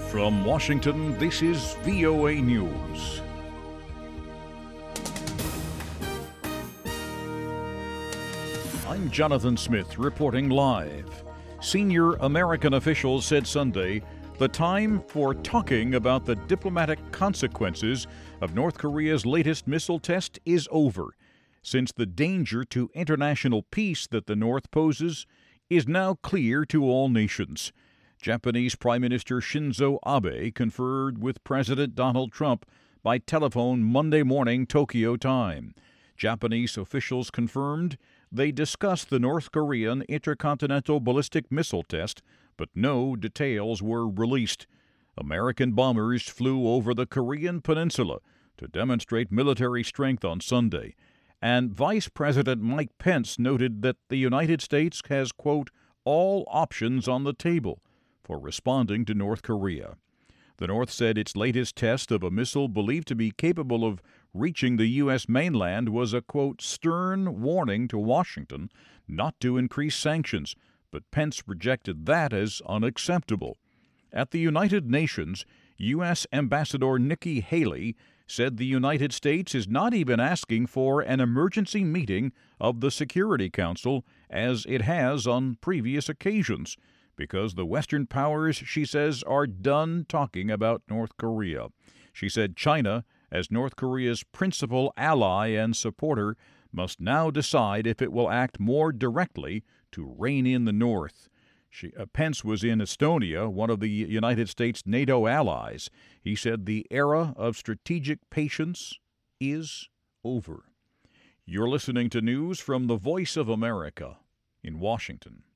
From Washington, this is VOA News. I'm Jonathan Smith reporting live. Senior American officials said Sunday the time for talking about the diplomatic consequences of North Korea's latest missile test is over, since the danger to international peace that the North poses is now clear to all nations. Japanese Prime Minister Shinzo Abe conferred with President Donald Trump by telephone Monday morning Tokyo time. Japanese officials confirmed they discussed the North Korean intercontinental ballistic missile test, but no details were released. American bombers flew over the Korean peninsula to demonstrate military strength on Sunday, and Vice President Mike Pence noted that the United States has, quote, all options on the table for responding to North Korea. The North said its latest test of a missile believed to be capable of reaching the U.S. mainland was a, quote, stern warning to Washington not to increase sanctions, but Pence rejected that as unacceptable. At the United Nations, U.S. Ambassador Nikki Haley said the United States is not even asking for an emergency meeting of the Security Council as it has on previous occasions, because the Western powers, she says, are done talking about North Korea. She said China, as North Korea's principal ally and supporter, must now decide if it will act more directly to rein in the North. Pence was in Estonia, one of the United States' NATO allies. He said the era of strategic patience is over. You're listening to news from the Voice of America in Washington.